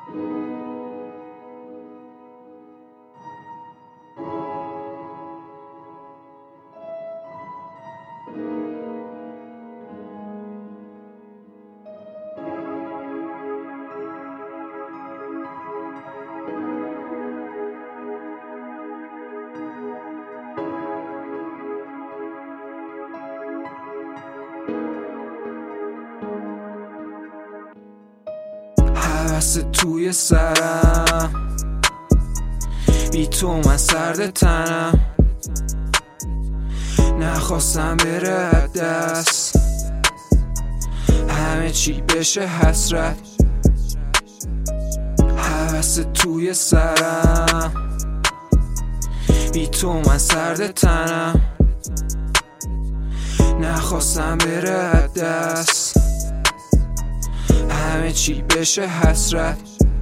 هوس توی سرم، بی تو من سرد تنم، نخواستم بره دست، همه چی بشه حسرت. هوس توی سرم، بی تو من سرد تنم، نخواستم بره دست، همه چی بشه حسرت.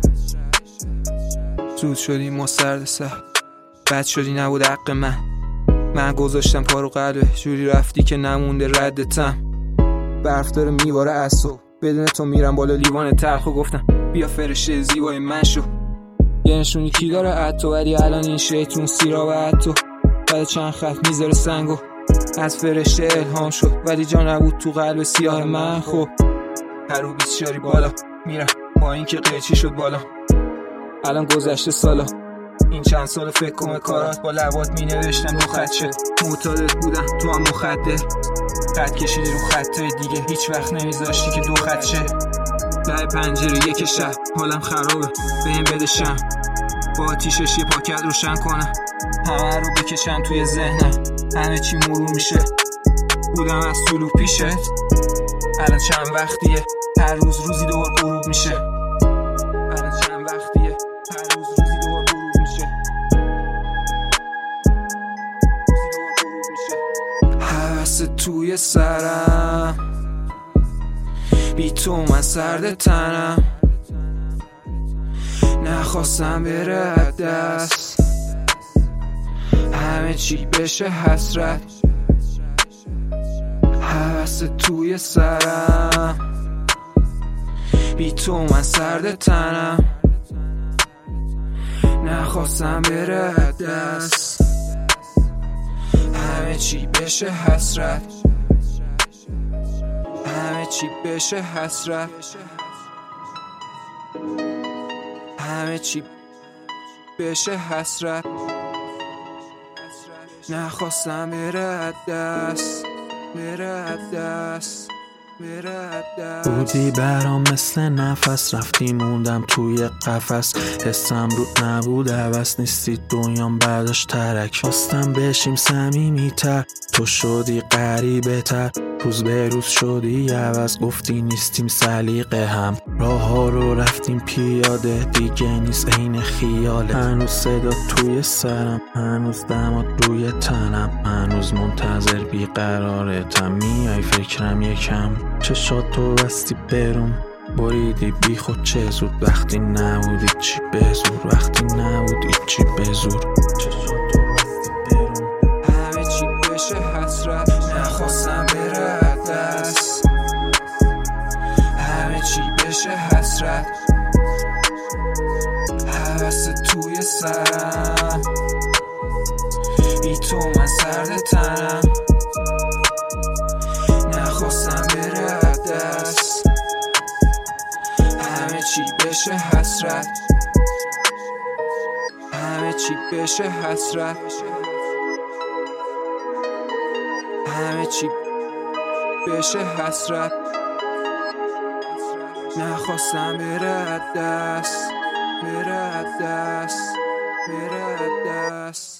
زود شدی ما سرد سر، بد شدی نبود حق من گذاشتم پارو قلبه، جوری رفتی که نمونده ردتم. برف داره میباره اصو، بدون تو میرم بالا لیوان تلخ و گفتم بیا فرشته زیبای من شو. یه نشونی کی داره عطو، ولی الان این شیطون سیراب عطو. بعد چند خط میذاره سنگو، از فرشته الهام شد، ولی جا نبود تو قلب سیاه من. خب هر رو 24 بالا میرم با این که قیچی شد بالا. الان گذشته سالا، این چند سال فکر کنم کارات با لبات می نوشتم دو خط شد. معتادت بودم تو هم مخدر، خط کشیدی رو خطای دیگه، هیچ وقت نمیذاشتی که دو خط شه. لای پنجره یک شب حالم خرابه، بهم بده شم با آتیشش یه پاکت روشن کنم، همه رو بکشم توی ذهنم، همه چی مرور میشه. بودم از طلوع پیشت، الان چند وقتیه هر روز روزی دوبار غروب میشه. الان چند وقتیه هر روز روزی دوبار غروب میشه. هوس توی سرم، بی تو من سرد تنم، نخواستم بره دست، همه چی بشه حسرت. هوس توی سرم، بی تو من سرد تنم، نخواستم بره دست، همه چی بشه حسرت. همه چی بشه حسرت، همه چی بشه حسرت. نخواستم بره دست، بره دست، بره دست. بودی برام مثل نفس، رفتی موندم توی قفس، حسم رو نبود عوض، نیستی دنیام بعدش ترک. خواستم بشیم صمیمی تر، تو شدی غریبه تر، روز به روز شدی عوض، گفتی نیستیم سلیقه هم، راه ها رو رفتیم پیاده، دیگه نیست عین خیاله. هنوز صدا توی سرم، هنوز دمات روی تنم، هنوز منتظر بیقرارتم، میای فکرم یکم. چشاتو بستی برم بریدی بی خود چه زود، وقتی نبودی چی به زور، وقتی نبودی چی به زور. چشاتو بستی برم همه چی بشه حسرت، نخواستم بره دست، همه چی بشه حسرت. هوس توی سرم، بی تو من سرد تنم، نخواستم بره دست، همه چی بشه حسرت. همه چی بشه حسرت، همه چی بشه حسرت. نخواستم بره دست، بره دست، بره دست.